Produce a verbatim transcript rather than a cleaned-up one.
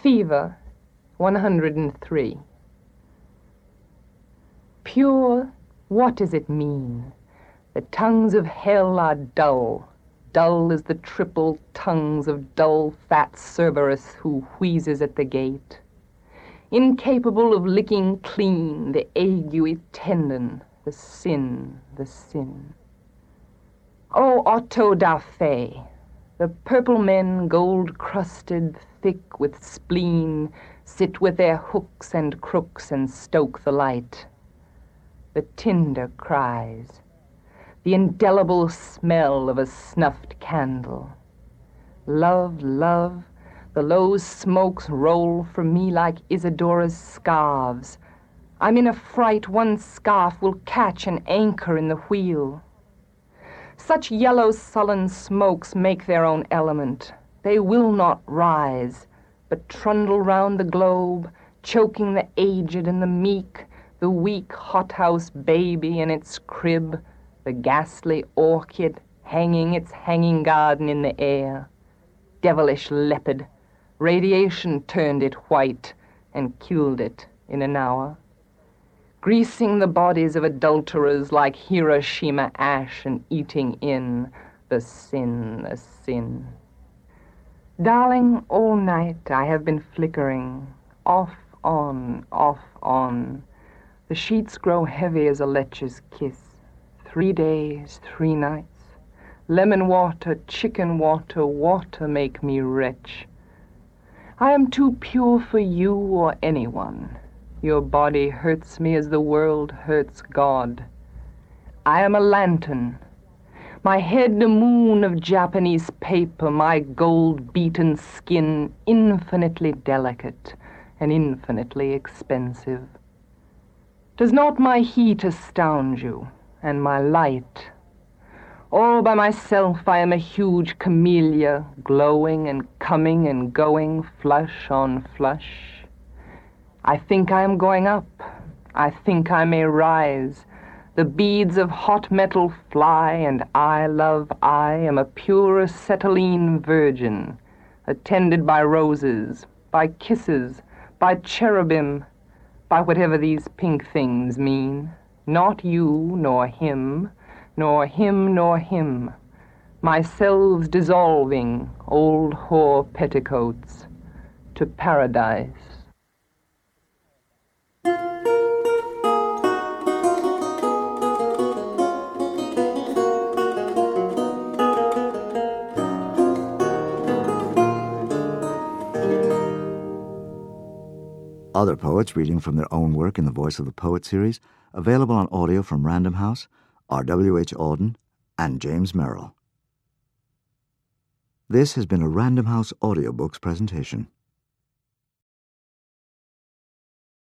Fever, one hundred three. Pure, what does it mean? The tongues of hell are dull, dull as the triple tongues of dull fat Cerberus who wheezes at the gate. Incapable of licking clean the ague tendon, the sin, the sin. O Otto da Fe, the purple men, gold-crusted, thick with spleen, sit with their hooks and crooks and stoke the light. The tinder cries, the indelible smell of a snuffed candle. Love, love, the low smokes roll from me like Isadora's scarves. I'm in a fright one scarf will catch an anchor in the wheel. Such yellow sullen smokes make their own element. They will not rise, but trundle round the globe, choking the aged and the meek, the weak hothouse baby in its crib, the ghastly orchid hanging its hanging garden in the air. Devilish leopard, radiation turned it white and killed it in an hour. Greasing the bodies of adulterers like Hiroshima ash and eating in the sin, the sin. Darling, all night I have been flickering, off, on, off, on. The sheets grow heavy as a lecher's kiss. Three days, three nights. Lemon water, chicken water, water make me wretch. I am too pure for you or anyone. Your body hurts me as the world hurts God. I am a lantern. My head a moon of Japanese paper, my gold-beaten skin infinitely delicate and infinitely expensive. Does not my heat astound you, and my light? All by myself I am a huge camellia, glowing and coming and going, flush on flush. I think I am going up. I think I may rise. The beads of hot metal fly, and I, love, I am a pure acetylene virgin, attended by roses, by kisses, by cherubim, by whatever these pink things mean. Not you, nor him, nor him, nor him. Myselves dissolving, old whore petticoats, to paradise. Other poets reading from their own work in the Voice of the Poet series, available on audio from Random House, R W H Auden, and James Merrill. This has been a Random House Audiobooks presentation.